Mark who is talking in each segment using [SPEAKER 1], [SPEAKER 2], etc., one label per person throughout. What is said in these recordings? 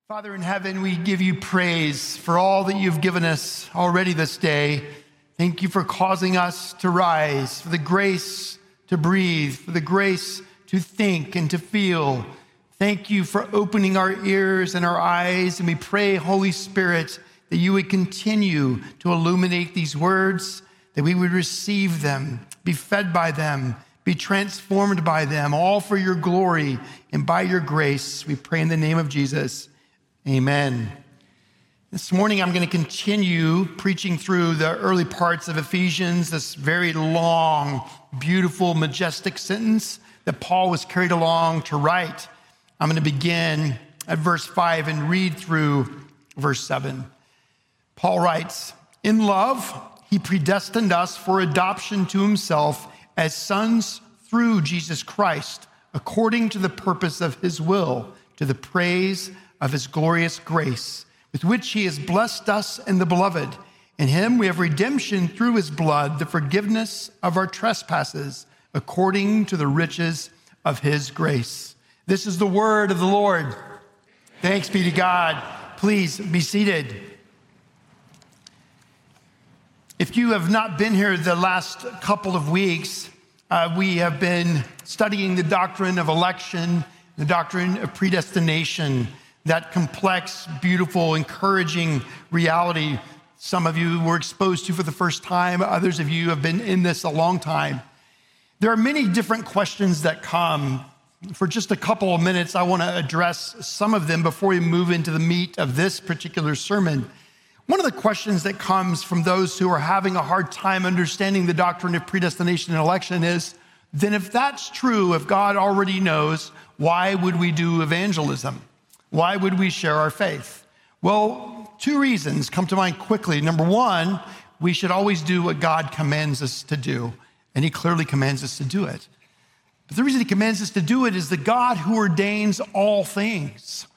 [SPEAKER 1] Father in heaven, we give you praise for all that you've given us already this day. Thank you for causing us to rise, for the grace to breathe, for the grace to think and to feel. Thank you for opening our ears and our eyes, and we pray, Holy Spirit, that you would continue to illuminate these words, that we would receive them, be fed by them, be transformed by them, all for your glory and by your grace. We pray in the name of Jesus. Amen. This morning, I'm going to continue preaching through the early parts of Ephesians, this very long, beautiful, majestic sentence that Paul was carried along to write. I'm going to begin at verse 5 and read through verse 7. Paul writes, "In love, he predestined us for adoption to himself as sons through Jesus Christ, according to the purpose of his will, to the praise of his glorious grace, with which he has blessed us in the beloved. In him we have redemption through his blood, the forgiveness of our trespasses, according to the riches of his grace." This is the word of the Lord. Thanks be to God. Please be seated. If you have not been here the last couple of weeks, we have been studying the doctrine of election, the doctrine of predestination, that complex, beautiful, encouraging reality some of you were exposed to for the first time. Others of you have been in this a long time. There are many different questions that come. For just a couple of minutes, I want to address some of them before we move into the meat of this particular sermon. One of the questions that comes from those who are having a hard time understanding the doctrine of predestination and election is, then if that's true, if God already knows, why would we do evangelism? Why would we share our faith? Well, two reasons come to mind quickly. Number one, we should always do what God commands us to do, and he clearly commands us to do it. But the reason he commands us to do it is the God who ordains all things,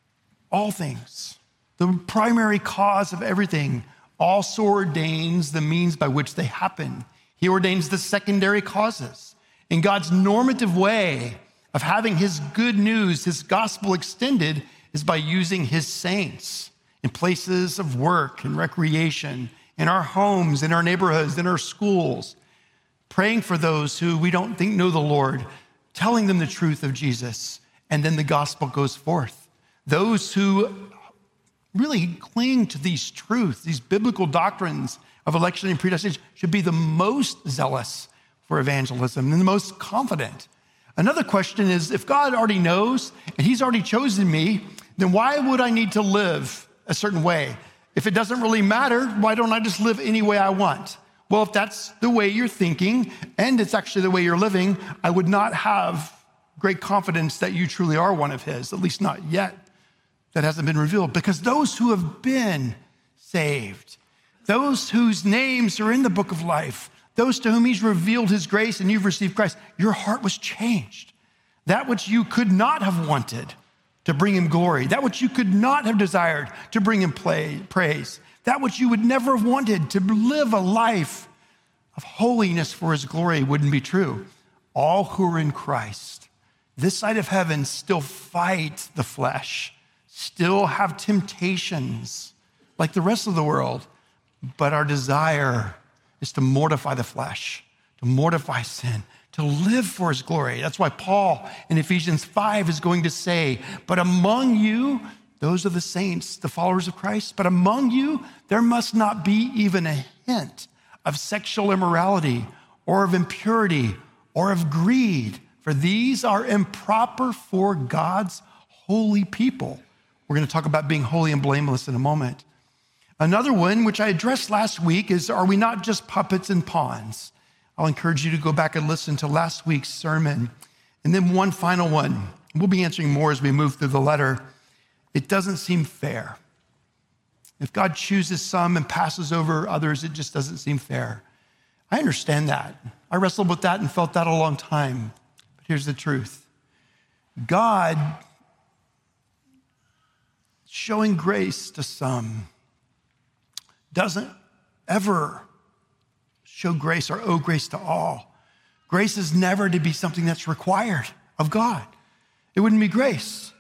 [SPEAKER 1] the primary cause of everything, also ordains the means by which they happen. He ordains the secondary causes. In God's normative way of having his good news, his gospel extended, is by using his saints in places of work and recreation, in our homes, in our neighborhoods, in our schools, praying for those who we don't think know the Lord, telling them the truth of Jesus, and then the gospel goes forth. Those who really cling to these truths, these biblical doctrines of election and predestination, should be the most zealous for evangelism and the most confident. Another question is, if God already knows and he's already chosen me, then why would I need to live a certain way? If it doesn't really matter, why don't I just live any way I want? Well, if that's the way you're thinking and it's actually the way you're living, I would not have great confidence that you truly are one of his, at least not yet. That hasn't been revealed, because those who have been saved, those whose names are in the book of life, those to whom he's revealed his grace and you've received Christ, your heart was changed. That which you could not have wanted to bring him glory, that which you could not have desired to bring him praise, that which you would never have wanted to live a life of holiness for his glory wouldn't be true. All who are in Christ, this side of heaven, still fight the flesh, still have temptations like the rest of the world, but our desire is to mortify the flesh, to mortify sin, to live for his glory. That's why Paul in Ephesians 5 is going to say, but among you, those are the saints, the followers of Christ, but among you, there must not be even a hint of sexual immorality or of impurity or of greed, for these are improper for God's holy people. We're going to talk about being holy and blameless in a moment. Another one, which I addressed last week, is, are we not just puppets and pawns? I'll encourage you to go back and listen to last week's sermon. And then one final one. We'll be answering more as we move through the letter. It doesn't seem fair. If God chooses some and passes over others, it just doesn't seem fair. I understand that. I wrestled with that and felt that a long time. But here's the truth. God showing grace to some doesn't ever show grace or owe grace to all. Grace is never to be something that's required of God. It wouldn't be grace.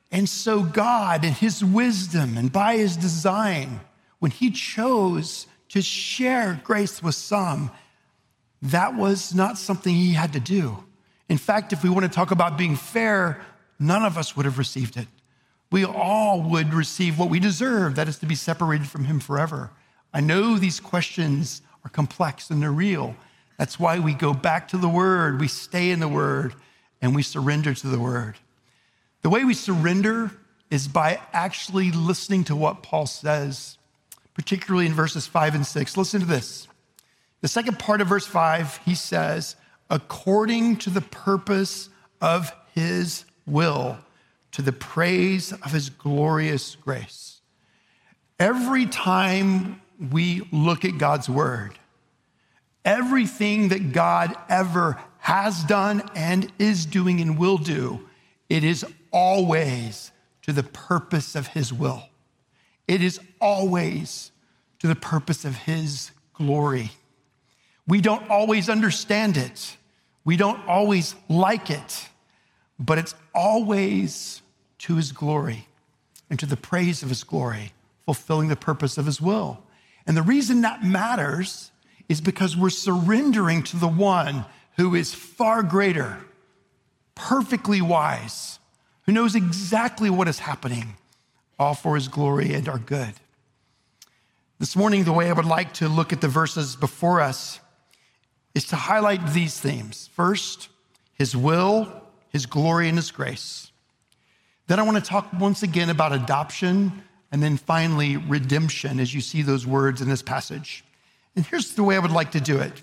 [SPEAKER 1] And so God, in his wisdom and by his design, when he chose to share grace with some, that was not something he had to do. In fact, if we want to talk about being fair, none of us would have received it. We all would receive what we deserve, that is to be separated from him forever. I know these questions are complex and they're real. That's why we go back to the word, we stay in the word, and we surrender to the word. The way we surrender is by actually listening to what Paul says, particularly in verses 5 and 6. Listen to this. The second part of verse 5, he says, according to the purpose of his will, to the praise of his glorious grace. Every time we look at God's word, everything that God ever has done and is doing and will do, it is always to the purpose of his will. It is always to the purpose of his glory. We don't always understand it. We don't always like it, but it's always to his glory and to the praise of his glory, fulfilling the purpose of his will. And the reason that matters is because we're surrendering to the one who is far greater, perfectly wise, who knows exactly what is happening, all for his glory and our good. This morning, the way I would like to look at the verses before us is to highlight these themes. First, his will, his glory, and his grace. Then I want to talk once again about adoption, and then finally redemption, as you see those words in this passage. And here's the way I would like to do it.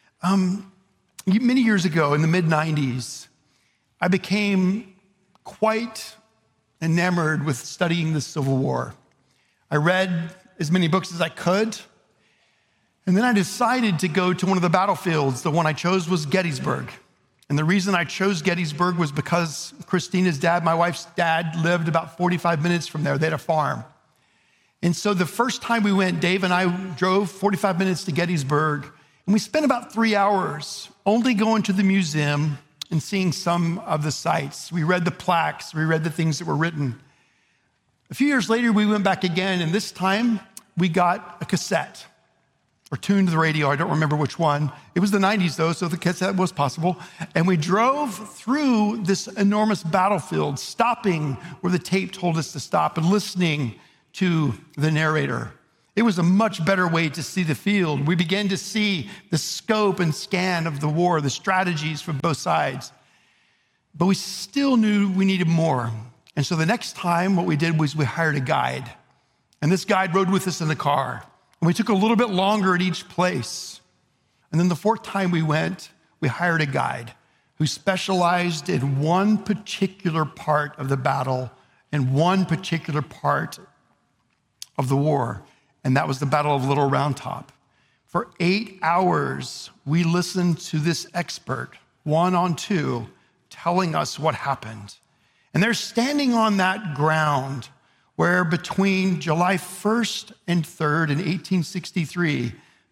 [SPEAKER 1] Many years ago, in the mid-90s, I became quite enamored with studying the Civil War. I read as many books as I could, and then I decided to go to one of the battlefields. The one I chose was Gettysburg. And the reason I chose Gettysburg was because Christina's dad, my wife's dad, lived about 45 minutes from there. They had a farm. And so the first time we went, Dave and I drove 45 minutes to Gettysburg, and we spent about 3 hours only going to the museum and seeing some of the sites. We read the plaques, we read the things that were written. A few years later, we went back again, and this time we got a cassette or tuned the radio. I don't remember which one. It was the 90s though, so the cassette was possible. And we drove through this enormous battlefield, stopping where the tape told us to stop and listening to the narrator. It was a much better way to see the field. We began to see the scope and scan of the war, the strategies from both sides. But we still knew we needed more. And so the next time what we did was we hired a guide. And this guide rode with us in the car. And we took a little bit longer at each place. And then the fourth time we went, we hired a guide who specialized in one particular part of the battle and one particular part of the war. And that was the Battle of Little Round Top. For 8 hours, we listened to this expert, 1-on-2, telling us what happened. And they're standing on that ground where between July 1st and 3rd in 1863,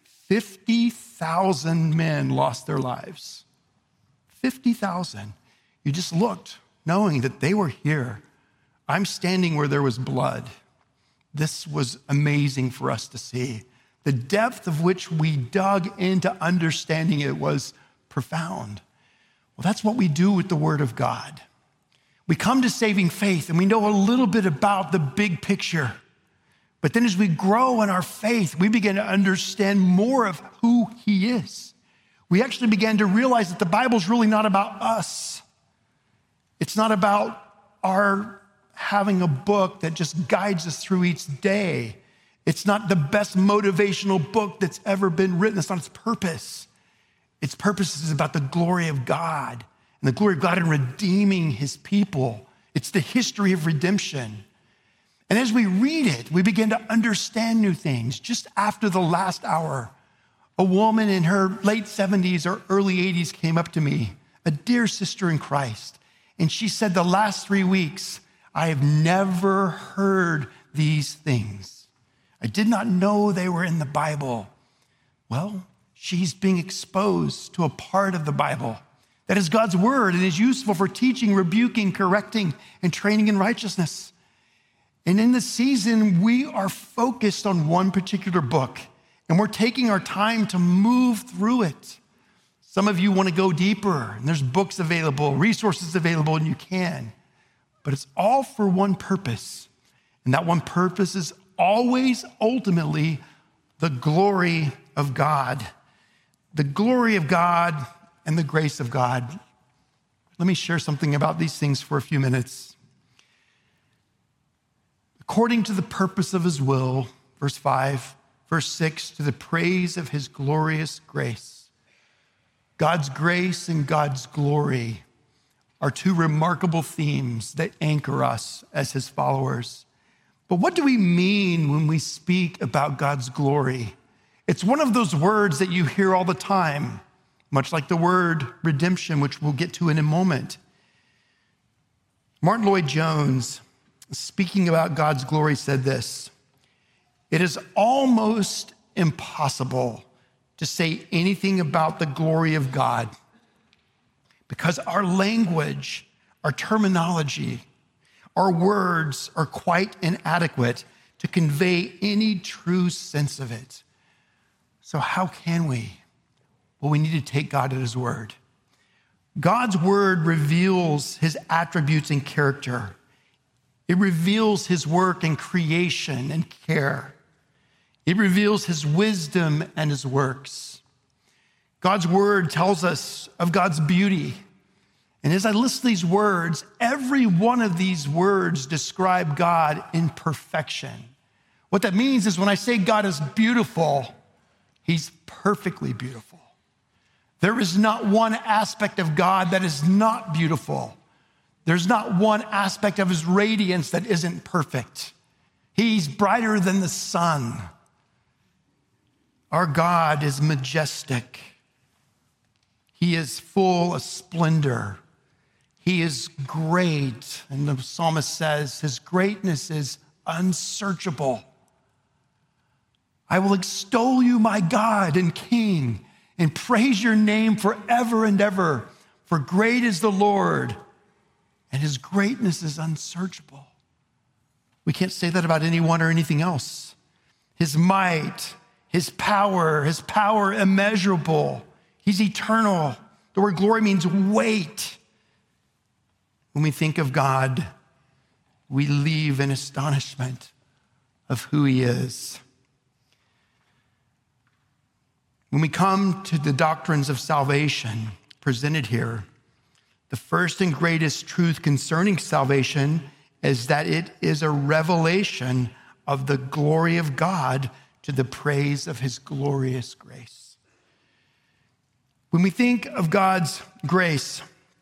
[SPEAKER 1] 50,000 men lost their lives. 50,000. You just looked, knowing that they were here. I'm standing where there was blood. This was amazing for us to see. The depth of which we dug into understanding it was profound. Well, that's what we do with the Word of God. We come to saving faith and we know a little bit about the big picture. But then as we grow in our faith, we begin to understand more of who he is. We actually began to realize that the Bible's really not about us. It's not about our having a book that just guides us through each day. It's not the best motivational book that's ever been written. It's not its purpose. Its purpose is about the glory of God. And the glory of God in redeeming his people. It's the history of redemption. And as we read it, we begin to understand new things. Just after the last hour, a woman in her late 70s or early 80s came up to me, a dear sister in Christ. And she said, the last 3 weeks, I have never heard these things. I did not know they were in the Bible. Well, she's being exposed to a part of the Bible That is God's word and is useful for teaching, rebuking, correcting, and training in righteousness. And in this season, we are focused on one particular book, and we're taking our time to move through it. Some of you want to go deeper, and there's books available, resources available, and you can. But it's all for one purpose. And that one purpose is always ultimately the glory of God. The glory of God and the grace of God. Let me share something about these things for a few minutes. According to the purpose of his will, verse 5, verse 6, to the praise of his glorious grace. God's grace and God's glory are two remarkable themes that anchor us as his followers. But what do we mean when we speak about God's glory? It's one of those words that you hear all the time, much like the word redemption, which we'll get to in a moment. Martin Lloyd-Jones, speaking about God's glory, said this: "It is almost impossible to say anything about the glory of God because our language, our terminology, our words are quite inadequate to convey any true sense of it." So how can we? Well, we need to take God at his word. God's word reveals his attributes and character. It reveals his work in creation and care. It reveals his wisdom and his works. God's word tells us of God's beauty. And as I list these words, every one of these words describe God in perfection. What that means is when I say God is beautiful, he's perfectly beautiful. There is not one aspect of God that is not beautiful. There's not one aspect of his radiance that isn't perfect. He's brighter than the sun. Our God is majestic. He is full of splendor. He is great. And the psalmist says his greatness is unsearchable. I will extol you, my God and King, and praise your name forever and ever. For great is the Lord, and his greatness is unsearchable. We can't say that about anyone or anything else. His might, his power immeasurable. He's eternal. The word glory means weight. When we think of God, we leave in astonishment of who he is. When we come to the doctrines of salvation presented here, the first and greatest truth concerning salvation is that it is a revelation of the glory of God to the praise of his glorious grace. When we think of God's grace,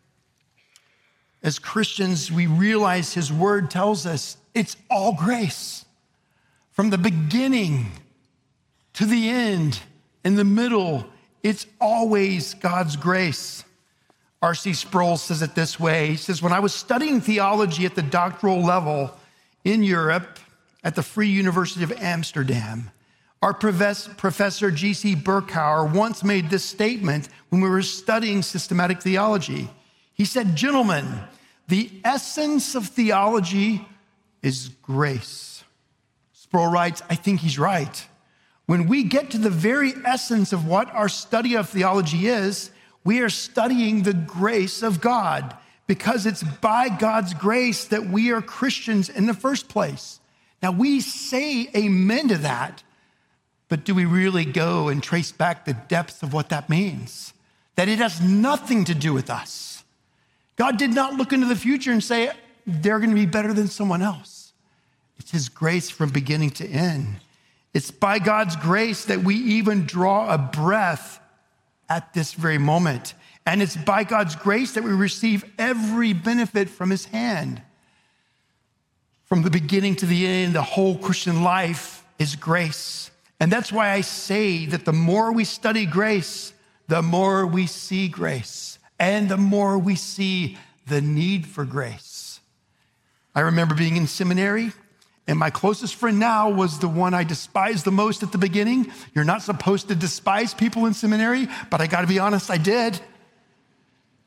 [SPEAKER 1] as Christians, we realize his word tells us it's all grace. From the beginning to the end, in the middle, it's always God's grace. R.C. Sproul says it this way. He says, when I was studying theology at the doctoral level in Europe at the Free University of Amsterdam, our professor G.C. Berkouwer once made this statement when we were studying systematic theology. He said, "Gentlemen, the essence of theology is grace." Sproul writes, I think he's right. When we get to the very essence of what our study of theology is, we are studying the grace of God, because it's by God's grace that we are Christians in the first place. Now, we say amen to that, but do we really go and trace back the depth of what that means? That it has nothing to do with us. God did not look into the future and say, they're going to be better than someone else. It's his grace from beginning to end. It's by God's grace that we even draw a breath at this very moment. And it's by God's grace that we receive every benefit from his hand. From the beginning to the end, the whole Christian life is grace. And that's why I say that the more we study grace, the more we see grace, and the more we see the need for grace. I remember being in seminary, and my closest friend now was the one I despised the most at the beginning. You're not supposed to despise people in seminary, but I got to be honest, I did.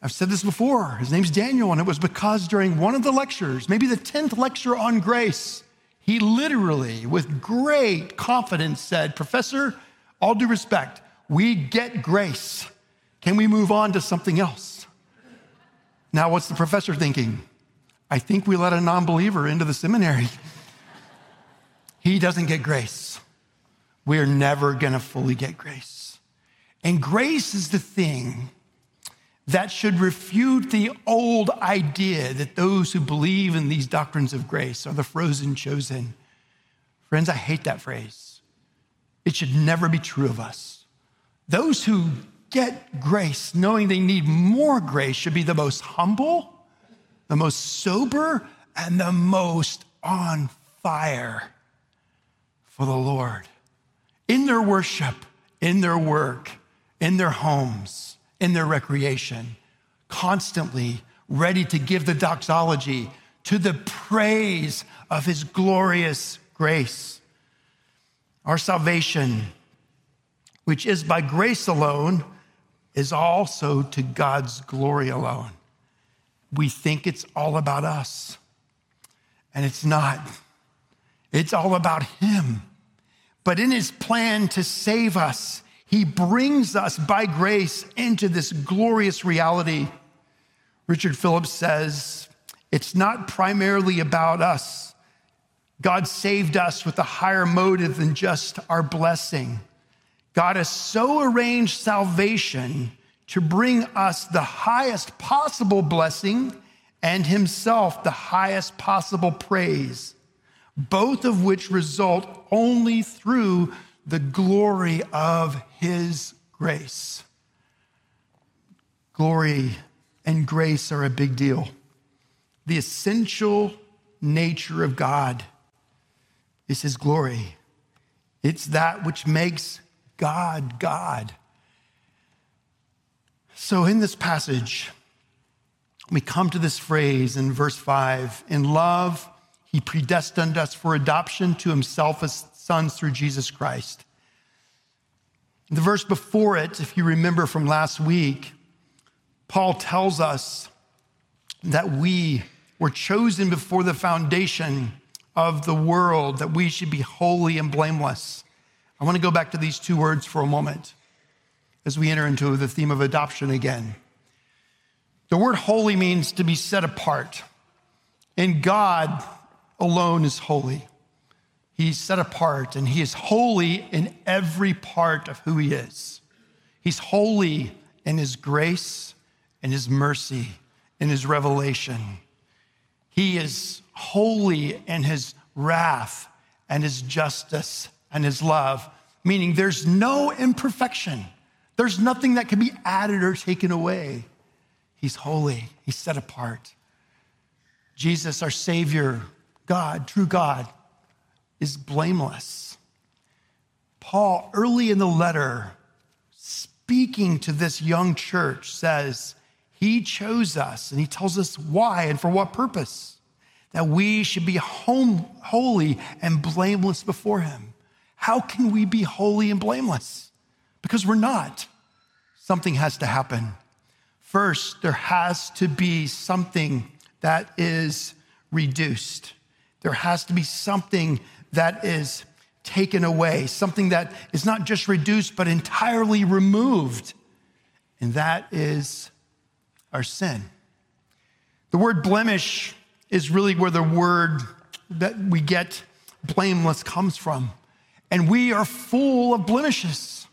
[SPEAKER 1] I've said this before. His name's Daniel, and it was because during one of the lectures, maybe the 10th lecture on grace, he literally, with great confidence, said, Professor, all due respect, we get grace. Can we move on to something else? Now, what's the professor thinking? I think we let a non-believer into the seminary. He doesn't get grace. We're never going to fully get grace. And grace is the thing that should refute the old idea that those who believe in these doctrines of grace are the frozen chosen. Friends, I hate that phrase. It should never be true of us. Those who get grace, knowing they need more grace, should be the most humble, the most sober, and the most on fire for the Lord. In their worship, in their work, in their homes, in their recreation, constantly ready to give the doxology to the praise of his glorious grace. Our salvation, which is by grace alone, is also to God's glory alone. We think it's all about us, and it's not. It's all about him. But in his plan to save us, he brings us by grace into this glorious reality. Richard Phillips says, it's not primarily about us. God saved us with a higher motive than just our blessing. God has so arranged salvation to bring us the highest possible blessing and himself the highest possible praise, both of which result only through the glory of his grace. Glory and grace are a big deal. The essential nature of God is his glory. It's that which makes God, God. So in this passage, we come to this phrase in verse 5, in love, he predestined us for adoption to himself as sons through Jesus Christ. The verse before it, if you remember from last week, Paul tells us that we were chosen before the foundation of the world, that we should be holy and blameless. I want to go back to these two words for a moment as we enter into the theme of adoption again. The word holy means to be set apart, and God alone is holy. He's set apart, and he is holy in every part of who he is. He's holy in his grace, in his mercy, in his revelation. He is holy in his wrath and his justice and his love, meaning there's no imperfection. There's nothing that can be added or taken away. He's holy. He's set apart. Jesus, our Savior, God, true God, is blameless. Paul, early in the letter, speaking to this young church, says he chose us, and he tells us why and for what purpose, that we should be holy and blameless before him. How can we be holy and blameless? Because we're not. Something has to happen. First, there has to be something that is reduced. There has to be something that is taken away, something that is not just reduced, but entirely removed. And that is our sin. The word blemish is really where the word that we get blameless comes from. And we are full of blemishes.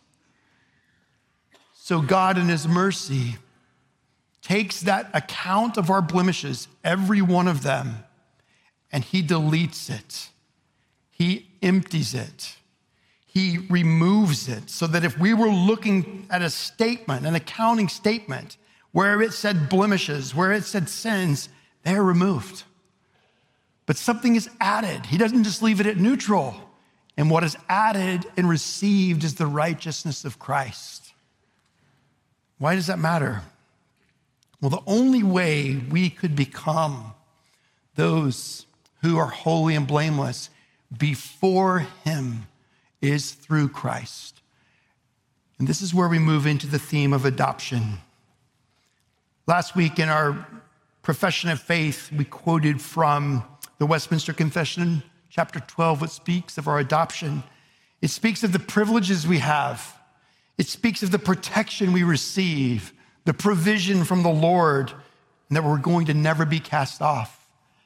[SPEAKER 1] So God in his mercy takes that account of our blemishes, every one of them, and he deletes it. He empties it. He removes it so that if we were looking at a statement, an accounting statement, where it said blemishes, where it said sins, they're removed. But something is added. He doesn't just leave it at neutral. And what is added and received is the righteousness of Christ. Why does that matter? Well, the only way we could become those who are holy and blameless before him is through Christ. And this is where we move into the theme of adoption. Last week in our profession of faith, we quoted from the Westminster Confession, chapter 12, which speaks of our adoption. It speaks of the privileges we have. It speaks of the protection we receive, the provision from the Lord, and that we're going to never be cast off.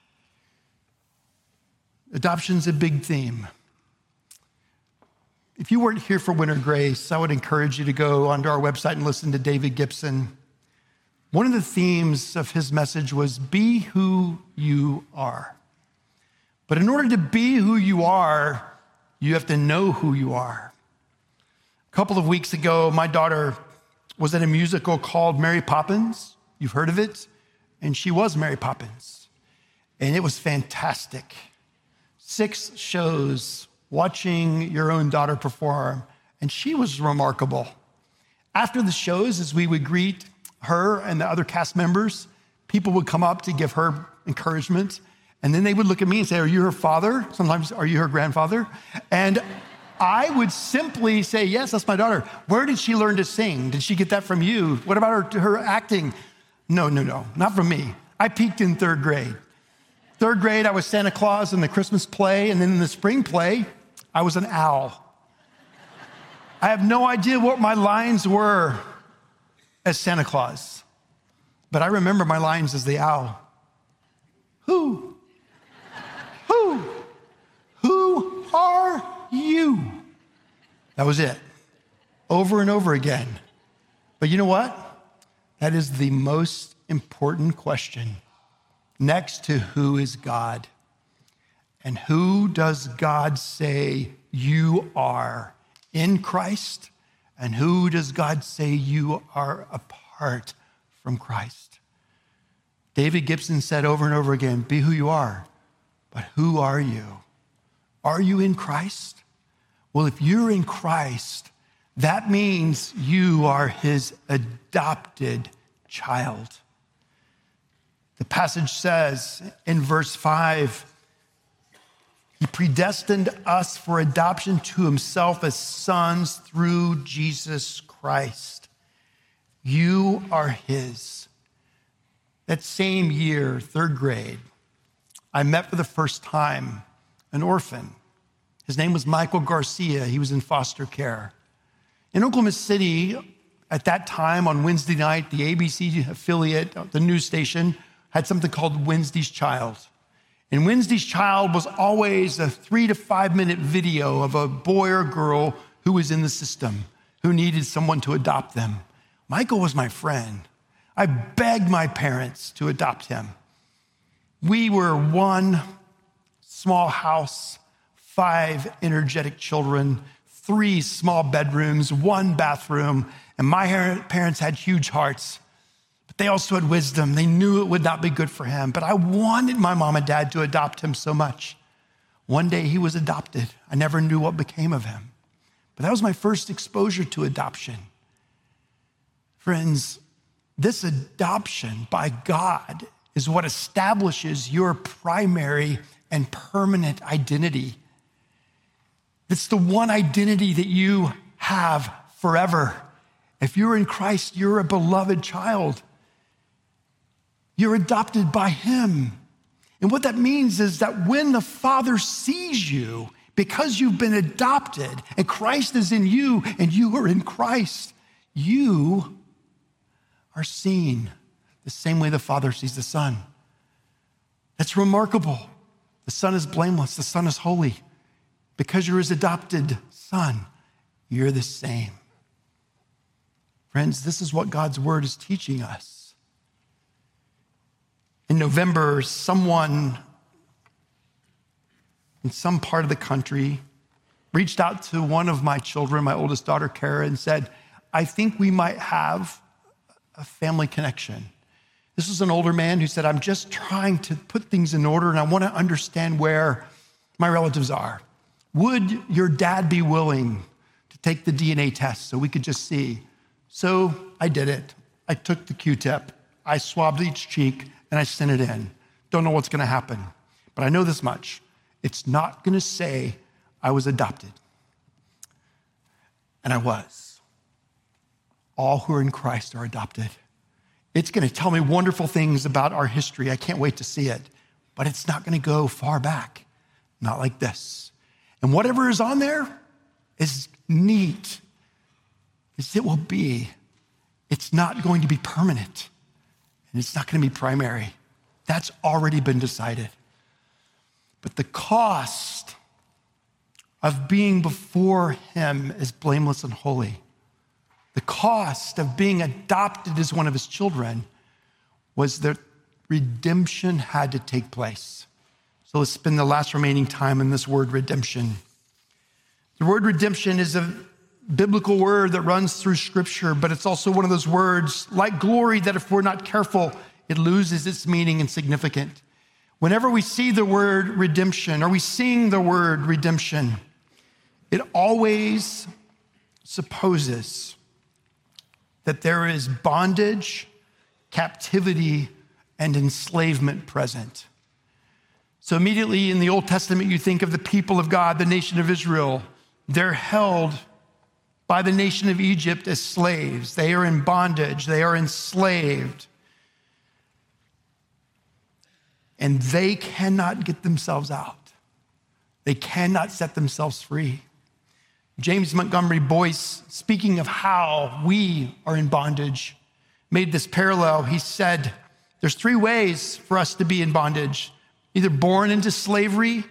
[SPEAKER 1] Adoption's a big theme. If you weren't here for Winter Grace, I would encourage you to go onto our website and listen to David Gibson. One of the themes of his message was be who you are. But in order to be who you are, you have to know who you are. A couple of weeks ago, my daughter was at a musical called Mary Poppins. You've heard of it? And she was Mary Poppins. And it was fantastic. 6 shows watching your own daughter perform, and she was remarkable. After the shows, as we would greet her and the other cast members, people would come up to give her encouragement, and then they would look at me and say, "Are you her father?" Sometimes, "Are you her grandfather?" And I would simply say, "Yes, that's my daughter." "Where did she learn to sing? Did she get that from you? What about her acting?" No, not from me. I peaked in 3rd grade. 3rd grade, I was Santa Claus in the Christmas play, and then in the spring play, I was an owl. I have no idea what my lines were as Santa Claus, but I remember my lines as the owl. Who are you? That was it, over and over again. But you know what? That is the most important question, next to who is God. And who does God say you are in Christ? And who does God say you are apart from Christ? David Gibson said over and over again, be who you are, but who are you? Are you in Christ? Well, if you're in Christ, that means you are his adopted child. The passage says in verse 5, he predestined us for adoption to himself as sons through Jesus Christ. You are his. That same year, 3rd grade, I met for the first time an orphan. His name was Michael Garcia. He was in foster care. In Oklahoma City, at that time on Wednesday night, the ABC affiliate, the news station, had something called Wednesday's Child. And Wednesday's Child was always a 3 to 5 minute video of a boy or girl who was in the system, who needed someone to adopt them. Michael was my friend. I begged my parents to adopt him. We were one small house, 5 energetic children, 3 small bedrooms, 1 bathroom, and my parents had huge hearts. But they also had wisdom. They knew it would not be good for him. But I wanted my mom and dad to adopt him so much. One day he was adopted. I never knew what became of him. But that was my first exposure to adoption. Friends, this adoption by God is what establishes your primary and permanent identity. It's the one identity that you have forever. If you're in Christ, you're a beloved child. You're adopted by him. And what that means is that when the Father sees you, because you've been adopted and Christ is in you and you are in Christ, you are seen the same way the Father sees the Son. That's remarkable. The Son is blameless. The Son is holy. Because you're his adopted son, you're the same. Friends, this is what God's word is teaching us. In November, someone in some part of the country reached out to one of my children, my oldest daughter, Kara, and said, I think we might have a family connection. This was an older man who said, I'm just trying to put things in order and I want to understand where my relatives are. Would your dad be willing to take the DNA test so we could just see? So I did it. I took the Q-tip, I swabbed each cheek, and I sent it in. Don't know what's gonna happen, but I know this much. It's not gonna say I was adopted. And I was. All who are in Christ are adopted. It's going to tell me wonderful things about our history. I can't wait to see it. But it's not going to go far back. Not like this. And whatever is on there is neat as it will be. It's not going to be permanent. And it's not going to be primary. That's already been decided. But the cost of being before him is blameless and holy. The cost of being adopted as one of his children was that redemption had to take place. So let's spend the last remaining time in this word redemption. The word redemption is a biblical word that runs through Scripture, but it's also one of those words like glory that if we're not careful, it loses its meaning and significance. Whenever we see the word redemption or we sing the word redemption, it always supposes that there is bondage, captivity, and enslavement present. So immediately in the Old Testament, you think of the people of God, the nation of Israel. They're held by the nation of Egypt as slaves. They are in bondage. They are enslaved. And they cannot get themselves out. They cannot set themselves free. James Montgomery Boyce, speaking of how we are in bondage, made this parallel. He said, there's three ways for us to be in bondage. Either born into slavery,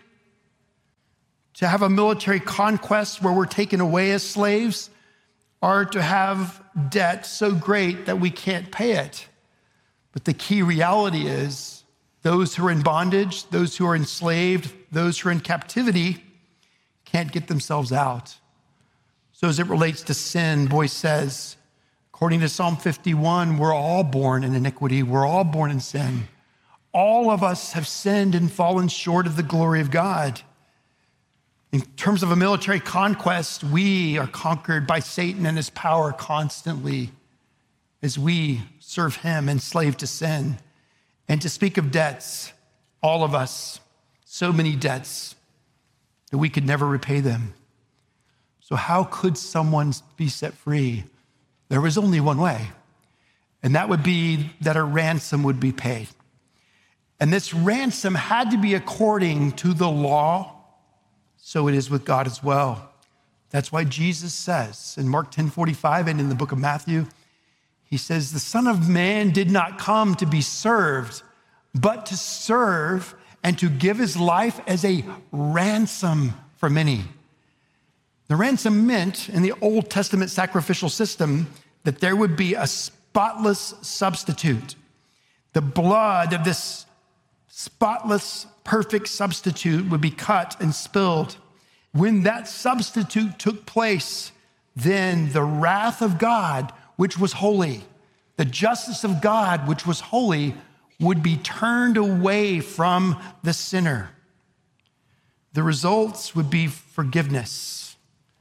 [SPEAKER 1] to have a military conquest where we're taken away as slaves, or to have debt so great that we can't pay it. But the key reality is those who are in bondage, those who are enslaved, those who are in captivity can't get themselves out. So as it relates to sin, Boyce says, according to Psalm 51, we're all born in iniquity. We're all born in sin. All of us have sinned and fallen short of the glory of God. In terms of a military conquest, we are conquered by Satan and his power constantly as we serve him, enslaved to sin. And to speak of debts, all of us, so many debts that we could never repay them. So how could someone be set free? There was only one way, and that would be that a ransom would be paid. And this ransom had to be according to the law, so it is with God as well. That's why Jesus says in Mark 10:45 and in the book of Matthew, he says, the Son of Man did not come to be served, but to serve and to give his life as a ransom for many. The ransom meant in the Old Testament sacrificial system that there would be a spotless substitute. The blood of this spotless, perfect substitute would be cut and spilled. When that substitute took place, then the wrath of God, which was holy, the justice of God, which was holy, would be turned away from the sinner. The results would be forgiveness.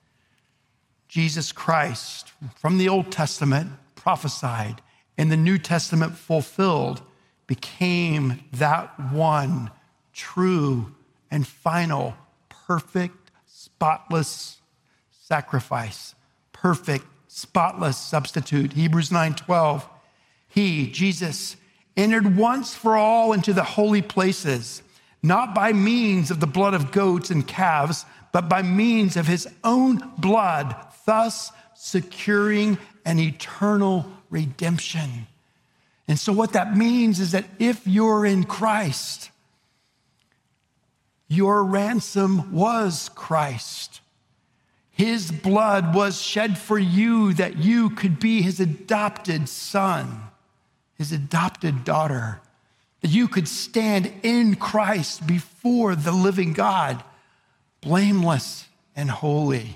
[SPEAKER 1] Jesus Christ, from the Old Testament, prophesied, and the New Testament fulfilled, became that one true and final, perfect, spotless sacrifice, perfect, spotless substitute. Hebrews 9:12, he, Jesus, entered once for all into the holy places, not by means of the blood of goats and calves, but by means of his own blood, thus securing an eternal redemption. And so what that means is that if you're in Christ, your ransom was Christ. His blood was shed for you that you could be his adopted son, his adopted daughter, that you could stand in Christ before the living God, blameless and holy.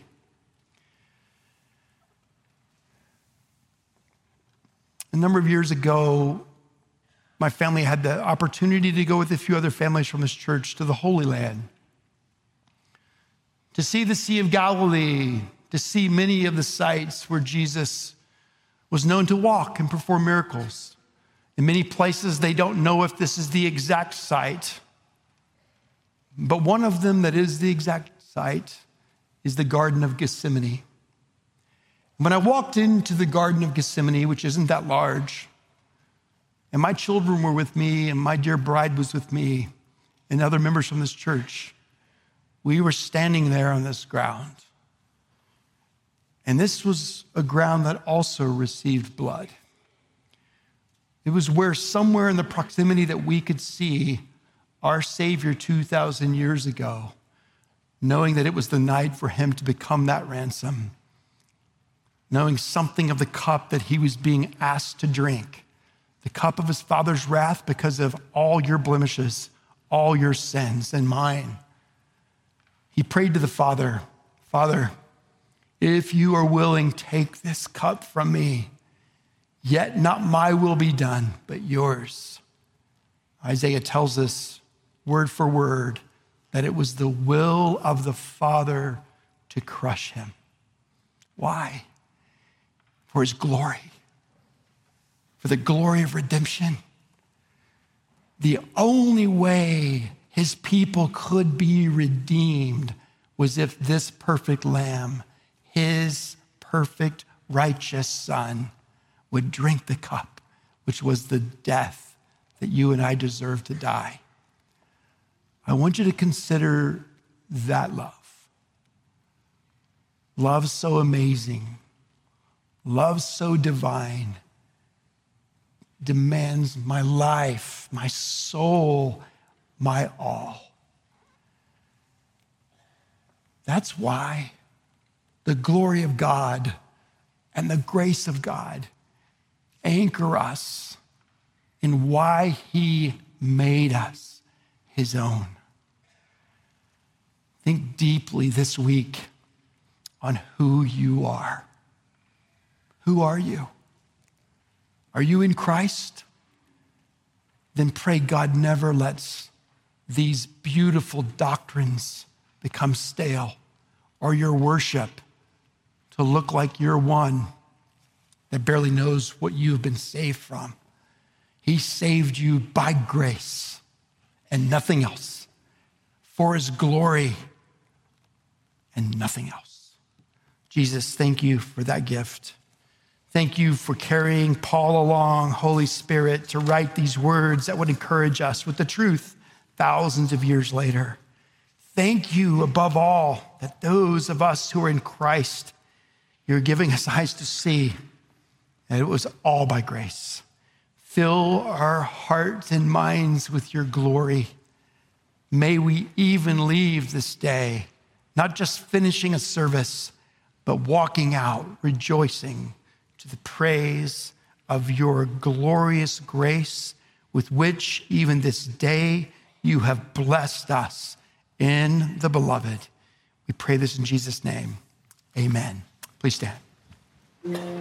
[SPEAKER 1] A number of years ago, my family had the opportunity to go with a few other families from this church to the Holy Land, to see the Sea of Galilee, to see many of the sites where Jesus was known to walk and perform miracles. In many places, they don't know if this is the exact site, but one of them that is the exact site is the Garden of Gethsemane. When I walked into the Garden of Gethsemane, which isn't that large, and my children were with me, and my dear bride was with me, and other members from this church, we were standing there on this ground. And this was a ground that also received blood. It was where somewhere in the proximity that we could see our Savior 2,000 years ago, knowing that it was the night for him to become that ransom, knowing something of the cup that he was being asked to drink, the cup of his Father's wrath because of all your blemishes, all your sins and mine. He prayed to the Father, Father, if you are willing, take this cup from me, yet not my will be done, but yours. Isaiah tells us word for word that it was the will of the Father to crush him. Why? For his glory, for the glory of redemption. The only way his people could be redeemed was if this perfect lamb, his perfect righteous son, would drink the cup, which was the death that you and I deserve to die. I want you to consider that love. Love so amazing, love so divine, demands my life, my soul, my all. That's why the glory of God and the grace of God anchor us in why he made us his own. Think deeply this week on who you are. Who are you? Are you in Christ? Then pray God never lets these beautiful doctrines become stale, or your worship to look like you're one that barely knows what you've been saved from. He saved you by grace and nothing else, for his glory and nothing else. Jesus, thank you for that gift. Thank you for carrying Paul along, Holy Spirit, to write these words that would encourage us with the truth thousands of years later. Thank you, above all, that those of us who are in Christ, you're giving us eyes to see that it was all by grace. Fill our hearts and minds with your glory. May we even leave this day, not just finishing a service, but walking out, rejoicing to the praise of your glorious grace with which even this day you have blessed us in the beloved. We pray this in Jesus' name. Amen. Please stand.